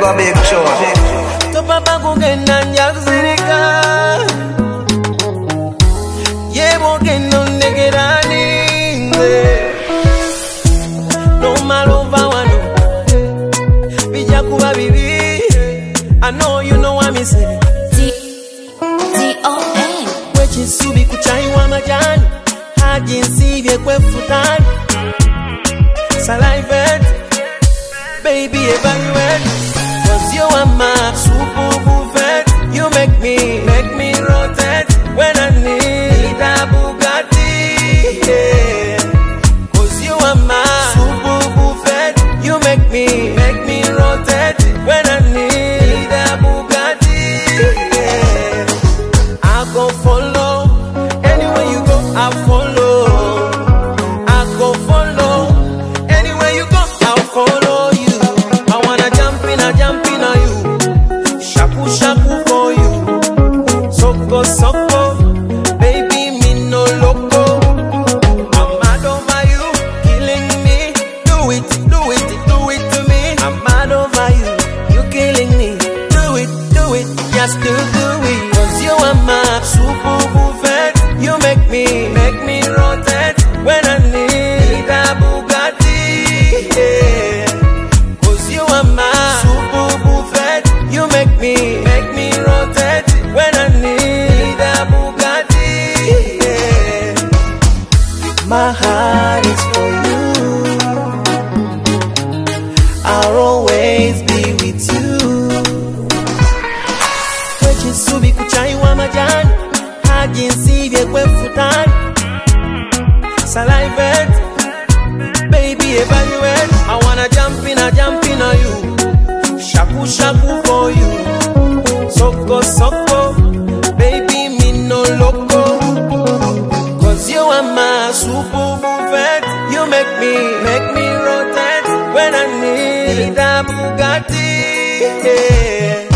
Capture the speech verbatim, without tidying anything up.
go big show. To papa kugenda njakuzirika. Yebo kendo negerani. No malova wano. Bija kuba bibi. I know you know what me say. D D O N. Wechi subi kuchai wa majani. Hajinsi vye kwe futani. Salivate. Baby evaluate. Cause you are my super buffet. You make me, make me rotate. When I need a Bugatti, yeah. Cause you are my super buffet. You make me, make me rotate. When I need a Bugatti, yeah. I go follow. Anywhere you go, I follow. I go follow. Anywhere you go, I'll follow you. I wanna jump in, I jump in on you. Shaku shaku for you. Soko soko. Baby, me no loco. I'm mad over you, killing me. Do it, do it, do it to me. I'm mad over you, you killing me. Do it, do it, just do do it. Cause you are my super buffet. You make me, make me rotate. When I need a Bugatti, yeah. Cause you are my super buffet. You make me, make me rotate. When I need a Bugatti, yeah. My heart is for you. I'll always be with you. Wechi subi kuchai wa majani. Hajinsi vye kwe futani. Salivate. Baby evaluate. I wanna jump in, I jump in on you. Shaku shaku for you. Soko soko. Baby me no loco. Cause you are my super buffet. You make me, make me rotate. When I need a Bugatti, yeah.